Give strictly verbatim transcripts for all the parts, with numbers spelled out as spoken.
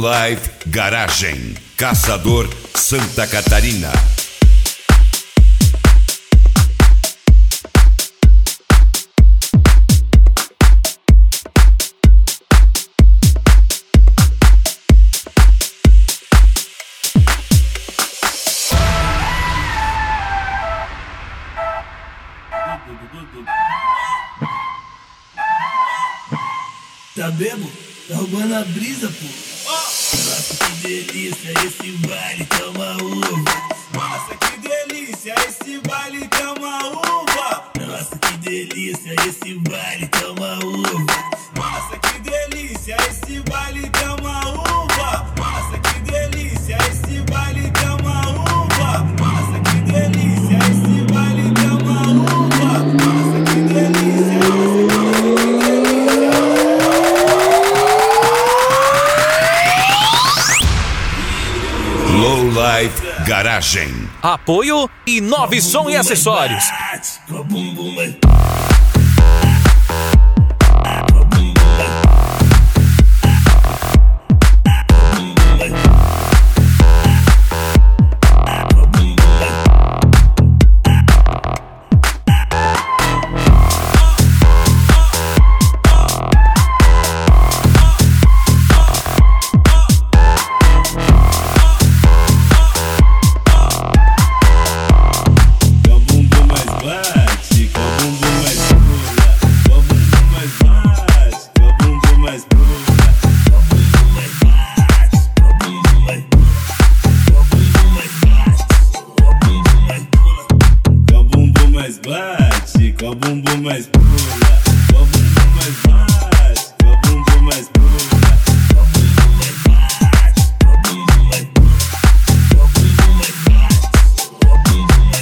Life Garagem, Caçador, Santa Catarina. Tá bebo? Tá roubando a brisa, pô. Nossa, que delícia, esse baile tá uma uva. Nossa, que delícia, esse baile tá uma uva. Nossa, que delícia, esse baile tá uma uva. Nossa, que delícia, esse baile tá uma uva. Nossa, que delícia, esse baile tá uma uva. Nossa, que delícia, esse baile tá uma uva. Nossa, que delícia, Low Life Garagem. Apoio Inove Som e Acessórios. bate, com o bumbum mais pula, com o bumbum mais bate, com o bumbum mais pula, com o bumbum mais bate, com o bumbum mais pula, com o bumbum mais bate, com o bumbum mais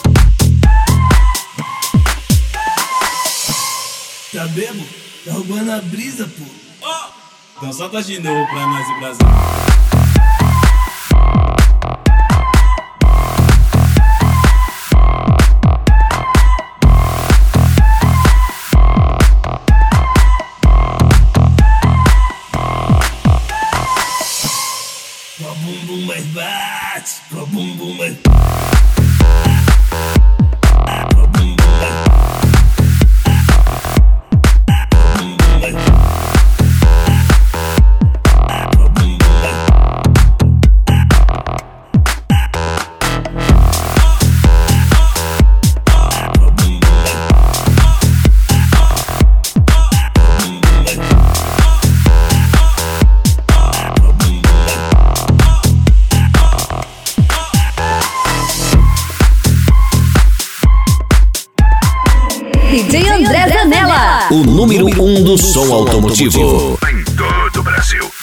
pula. Tá bebo? Tá roubando a brisa, pô. Oh! Então solta de novo pra nós e Brasil. Com o bumbum mais bate, com o bumbum mais com o bumbum mais com o bumbum mais com o bumbum D J André Zanella, o número um do som automotivo em todo o Brasil.